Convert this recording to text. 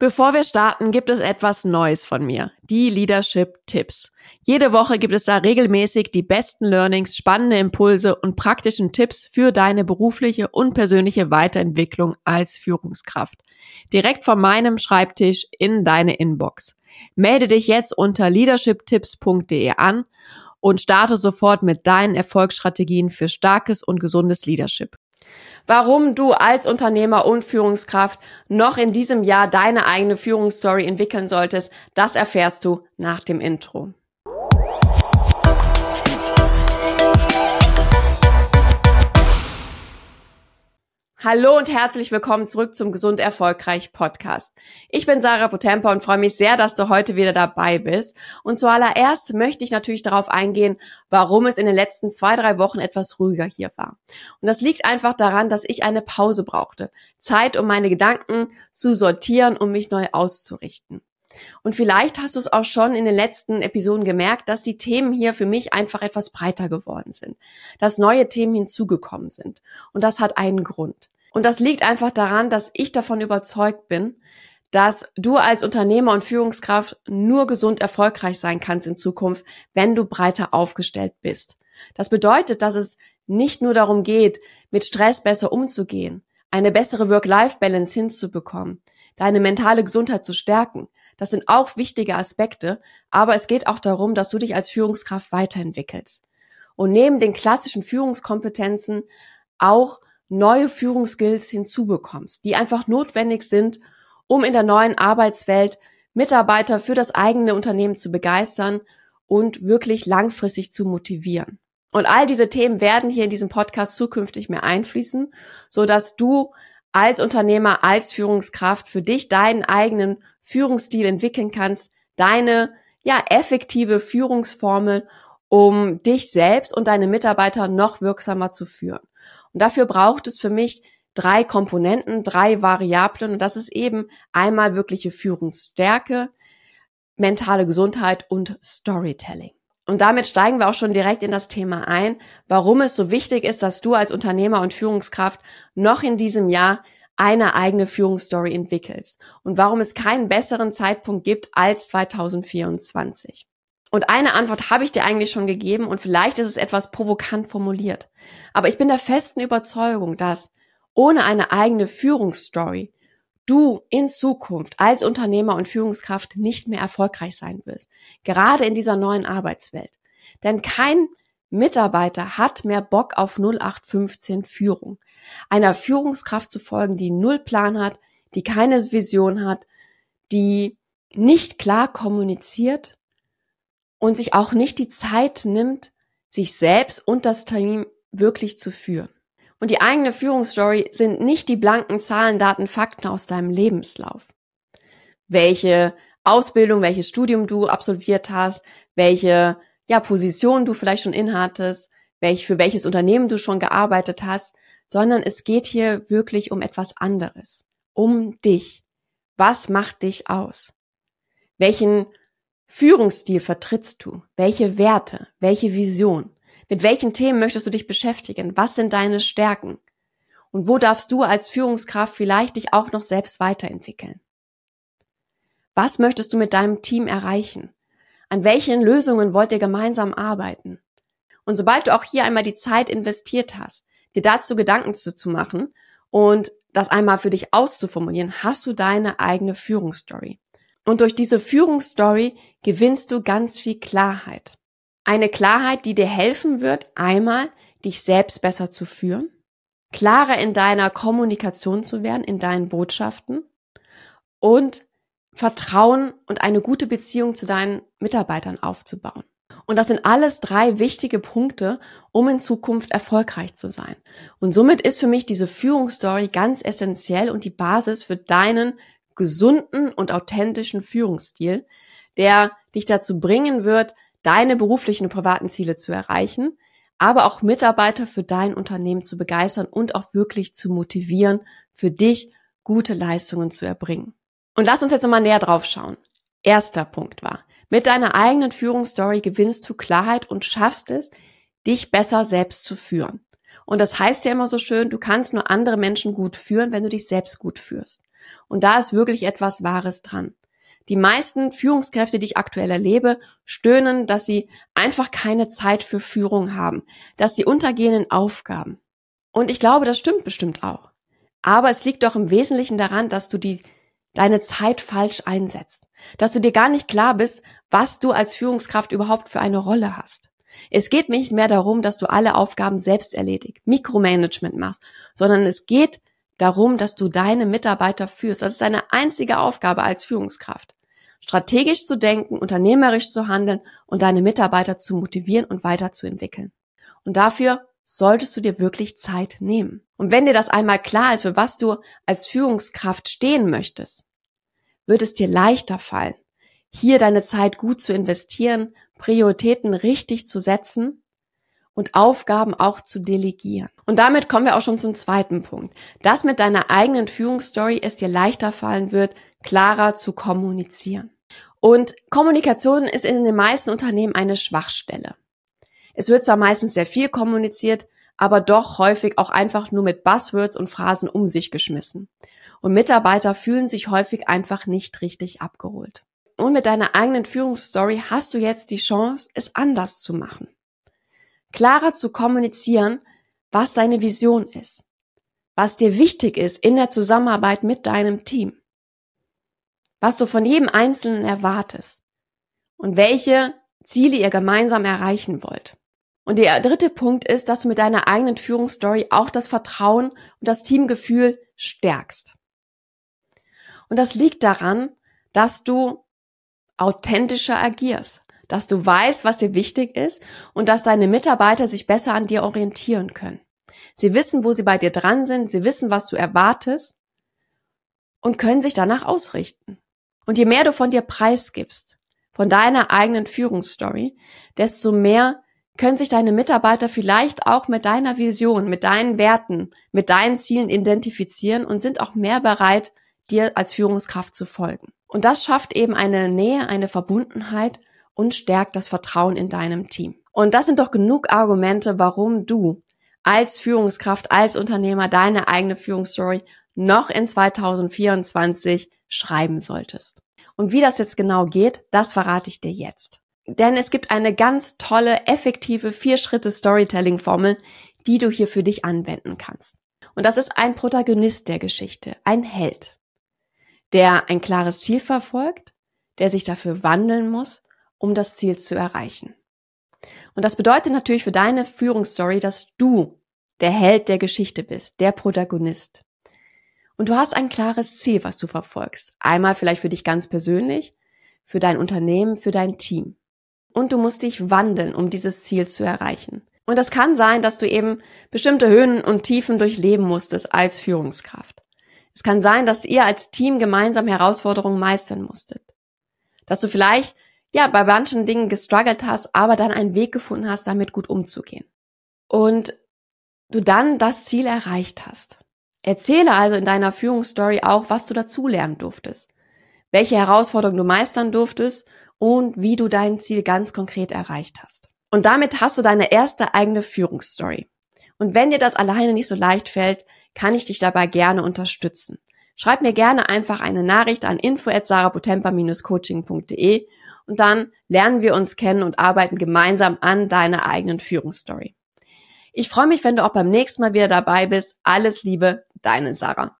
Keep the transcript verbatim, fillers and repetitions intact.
Bevor wir starten, gibt es etwas Neues von mir, die Leadership Tipps. Jede Woche gibt es da regelmäßig die besten Learnings, spannende Impulse und praktischen Tipps für deine berufliche und persönliche Weiterentwicklung als Führungskraft. Direkt von meinem Schreibtisch in deine Inbox. Melde dich jetzt unter leadership tipps punkt de an und starte sofort mit deinen Erfolgsstrategien für starkes und gesundes Leadership. Warum du als Unternehmer und Führungskraft noch in diesem Jahr deine eigene Führungsstory entwickeln solltest, das erfährst du nach dem Intro. Hallo und herzlich willkommen zurück zum Gesund Erfolgreich Podcast. Ich bin Sarah Potempa und freue mich sehr, dass du heute wieder dabei bist. Und zuallererst möchte ich natürlich darauf eingehen, warum es in den letzten zwei, drei Wochen etwas ruhiger hier war. Und das liegt einfach daran, dass ich eine Pause brauchte. Zeit, um meine Gedanken zu sortieren, um mich neu auszurichten. Und vielleicht hast du es auch schon in den letzten Episoden gemerkt, dass die Themen hier für mich einfach etwas breiter geworden sind. Dass neue Themen hinzugekommen sind. Und das hat einen Grund. Und das liegt einfach daran, dass ich davon überzeugt bin, dass du als Unternehmer und Führungskraft nur gesund erfolgreich sein kannst in Zukunft, wenn du breiter aufgestellt bist. Das bedeutet, dass es nicht nur darum geht, mit Stress besser umzugehen, eine bessere Work-Life-Balance hinzubekommen, deine mentale Gesundheit zu stärken. Das sind auch wichtige Aspekte, aber es geht auch darum, dass du dich als Führungskraft weiterentwickelst. Und neben den klassischen Führungskompetenzen auch neue Führungsskills hinzubekommst, die einfach notwendig sind, um in der neuen Arbeitswelt Mitarbeiter für das eigene Unternehmen zu begeistern und wirklich langfristig zu motivieren. Und all diese Themen werden hier in diesem Podcast zukünftig mehr einfließen, so dass du als Unternehmer, als Führungskraft für dich deinen eigenen Führungsstil entwickeln kannst, deine ja effektive Führungsformel, um dich selbst und deine Mitarbeiter noch wirksamer zu führen. Und dafür braucht es für mich drei Komponenten, drei Variablen. Und das ist eben einmal wirkliche Führungsstärke, mentale Gesundheit und Storytelling. Und damit steigen wir auch schon direkt in das Thema ein, warum es so wichtig ist, dass du als Unternehmer und Führungskraft noch in diesem Jahr eine eigene Führungsstory entwickelst. Und warum es keinen besseren Zeitpunkt gibt als zwanzig vierundzwanzig. Und eine Antwort habe ich dir eigentlich schon gegeben und vielleicht ist es etwas provokant formuliert. Aber ich bin der festen Überzeugung, dass ohne eine eigene Führungsstory du in Zukunft als Unternehmer und Führungskraft nicht mehr erfolgreich sein wirst. Gerade in dieser neuen Arbeitswelt. Denn kein Mitarbeiter hat mehr Bock auf null acht fünfzehn Führung. Einer Führungskraft zu folgen, die null Plan hat, die keine Vision hat, die nicht klar kommuniziert und sich auch nicht die Zeit nimmt, sich selbst und das Team wirklich zu führen. Und die eigene Führungsstory sind nicht die blanken Zahlen, Daten, Fakten aus deinem Lebenslauf. Welche Ausbildung, welches Studium du absolviert hast, welche ja, Position du vielleicht schon innehattest, welch, für welches Unternehmen du schon gearbeitet hast, sondern es geht hier wirklich um etwas anderes. Um dich. Was macht dich aus? Welchen Führungsstil vertrittst du? Welche Werte? Welche Vision? Mit welchen Themen möchtest du dich beschäftigen? Was sind deine Stärken? Und wo darfst du als Führungskraft vielleicht dich auch noch selbst weiterentwickeln? Was möchtest du mit deinem Team erreichen? An welchen Lösungen wollt ihr gemeinsam arbeiten? Und sobald du auch hier einmal die Zeit investiert hast, dir dazu Gedanken zu, zu machen und das einmal für dich auszuformulieren, hast du deine eigene Führungsstory. Und durch diese Führungsstory gewinnst du ganz viel Klarheit. Eine Klarheit, die dir helfen wird, einmal dich selbst besser zu führen, klarer in deiner Kommunikation zu werden, in deinen Botschaften und Vertrauen und eine gute Beziehung zu deinen Mitarbeitern aufzubauen. Und das sind alles drei wichtige Punkte, um in Zukunft erfolgreich zu sein. Und somit ist für mich diese Führungsstory ganz essentiell und die Basis für deinen gesunden und authentischen Führungsstil, der dich dazu bringen wird, deine beruflichen und privaten Ziele zu erreichen, aber auch Mitarbeiter für dein Unternehmen zu begeistern und auch wirklich zu motivieren, für dich gute Leistungen zu erbringen. Und lass uns jetzt nochmal näher drauf schauen. Erster Punkt war, mit deiner eigenen Führungsstory gewinnst du Klarheit und schaffst es, dich besser selbst zu führen. Und das heißt ja immer so schön, du kannst nur andere Menschen gut führen, wenn du dich selbst gut führst. Und da ist wirklich etwas Wahres dran. Die meisten Führungskräfte, die ich aktuell erlebe, stöhnen, dass sie einfach keine Zeit für Führung haben, dass sie untergehen in Aufgaben. Und ich glaube, das stimmt bestimmt auch. Aber es liegt doch im Wesentlichen daran, dass du die, deine Zeit falsch einsetzt. Dass du dir gar nicht klar bist, was du als Führungskraft überhaupt für eine Rolle hast. Es geht nicht mehr darum, dass du alle Aufgaben selbst erledigst, Mikromanagement machst, sondern es geht darum, dass du deine Mitarbeiter führst. Das ist deine einzige Aufgabe als Führungskraft. Strategisch zu denken, unternehmerisch zu handeln und deine Mitarbeiter zu motivieren und weiterzuentwickeln. Und dafür solltest du dir wirklich Zeit nehmen. Und wenn dir das einmal klar ist, für was du als Führungskraft stehen möchtest, wird es dir leichter fallen, hier deine Zeit gut zu investieren, Prioritäten richtig zu setzen und Aufgaben auch zu delegieren. Und damit kommen wir auch schon zum zweiten Punkt. Dass mit deiner eigenen Führungsstory es dir leichter fallen wird, klarer zu kommunizieren. Und Kommunikation ist in den meisten Unternehmen eine Schwachstelle. Es wird zwar meistens sehr viel kommuniziert, aber doch häufig auch einfach nur mit Buzzwords und Phrasen um sich geschmissen. Und Mitarbeiter fühlen sich häufig einfach nicht richtig abgeholt. Und mit deiner eigenen Führungsstory hast du jetzt die Chance, es anders zu machen. Klarer zu kommunizieren, was deine Vision ist, was dir wichtig ist in der Zusammenarbeit mit deinem Team, was du von jedem Einzelnen erwartest und welche Ziele ihr gemeinsam erreichen wollt. Und der dritte Punkt ist, dass du mit deiner eigenen Führungsstory auch das Vertrauen und das Teamgefühl stärkst. Und das liegt daran, dass du authentischer agierst, dass du weißt, was dir wichtig ist und dass deine Mitarbeiter sich besser an dir orientieren können. Sie wissen, wo sie bei dir dran sind, sie wissen, was du erwartest und können sich danach ausrichten. Und je mehr du von dir preisgibst, von deiner eigenen Führungsstory, desto mehr können sich deine Mitarbeiter vielleicht auch mit deiner Vision, mit deinen Werten, mit deinen Zielen identifizieren und sind auch mehr bereit, dir als Führungskraft zu folgen. Und das schafft eben eine Nähe, eine Verbundenheit und stärkt das Vertrauen in deinem Team. Und das sind doch genug Argumente, warum du als Führungskraft, als Unternehmer deine eigene Führungsstory noch in zweitausendvierundzwanzig schreiben solltest. Und wie das jetzt genau geht, das verrate ich dir jetzt. Denn es gibt eine ganz tolle, effektive Vier-Schritte-Storytelling-Formel, die du hier für dich anwenden kannst. Und das ist ein Protagonist der Geschichte, ein Held, der ein klares Ziel verfolgt, der sich dafür wandeln muss, um das Ziel zu erreichen. Und das bedeutet natürlich für deine Führungsstory, dass du der Held der Geschichte bist, der Protagonist. Und du hast ein klares Ziel, was du verfolgst. Einmal vielleicht für dich ganz persönlich, für dein Unternehmen, für dein Team. Und du musst dich wandeln, um dieses Ziel zu erreichen. Und das kann sein, dass du eben bestimmte Höhen und Tiefen durchleben musstest als Führungskraft. Es kann sein, dass ihr als Team gemeinsam Herausforderungen meistern musstet. Dass du vielleicht ja bei manchen Dingen gestruggelt hast, aber dann einen Weg gefunden hast, damit gut umzugehen. Und du dann das Ziel erreicht hast. Erzähle also in deiner Führungsstory auch, was du dazulernen durftest, welche Herausforderungen du meistern durftest und wie du dein Ziel ganz konkret erreicht hast. Und damit hast du deine erste eigene Führungsstory. Und wenn dir das alleine nicht so leicht fällt, kann ich dich dabei gerne unterstützen. Schreib mir gerne einfach eine Nachricht an info at sarapotempa dash coaching punkt de und dann lernen wir uns kennen und arbeiten gemeinsam an deiner eigenen Führungsstory. Ich freue mich, wenn du auch beim nächsten Mal wieder dabei bist. Alles Liebe, deine Sarah.